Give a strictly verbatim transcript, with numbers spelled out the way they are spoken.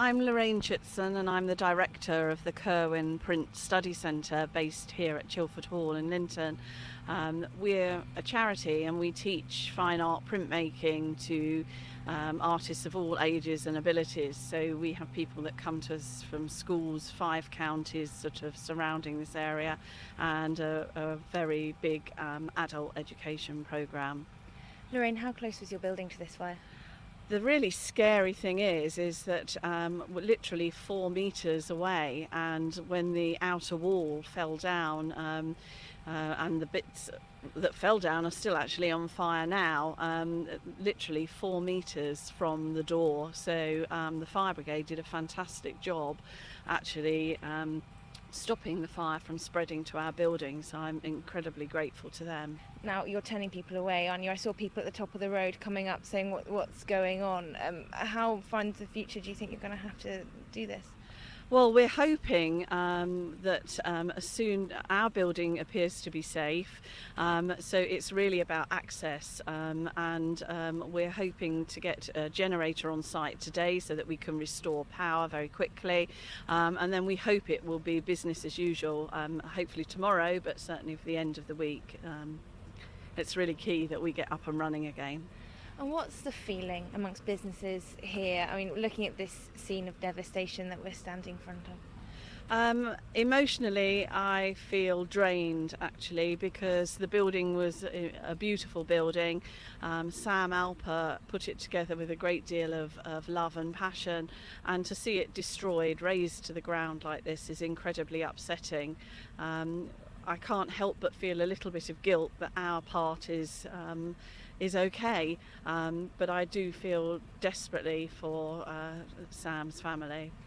I'm Lorraine Chitson and I'm the director of the Kirwan Print Study Centre based here at Chilford Hall in Linton. Um, we're a charity and we teach fine art printmaking to um, artists of all ages and abilities. So we have people that come to us from schools, five counties sort of surrounding this area, and a, a very big um, adult education programme. Lorraine, how close was your building to this fire? The really scary thing is, is that um, we're literally four metres away, and when the outer wall fell down, um, uh, and the bits that fell down are still actually on fire now, um, literally four metres from the door. So um, the fire brigade did a fantastic job, actually. Um, stopping the fire from spreading to our building, so I'm incredibly grateful to them. Now you're turning people away, aren't you? I saw people at the top of the road coming up saying what, what's going on. Um, how far into the future do you think you're going to have to do this? Well, we're hoping um, that um, as soon our building appears to be safe, um, so it's really about access, um, and um, we're hoping to get a generator on site today so that we can restore power very quickly, um, and then we hope it will be business as usual, um, hopefully tomorrow, but certainly for the end of the week. Um, it's really key that we get up and running again. And what's the feeling amongst businesses here? I mean, looking at this scene of devastation that we're standing in front of. Um, emotionally, I feel drained actually, because the building was a, a beautiful building. Um, Sam Alper put it together with a great deal of, of love and passion, and to see it destroyed, razed to the ground like this is incredibly upsetting. Um, I can't help but feel a little bit of guilt that our part is um, is okay, um, but I do feel desperately for uh, Sam's family.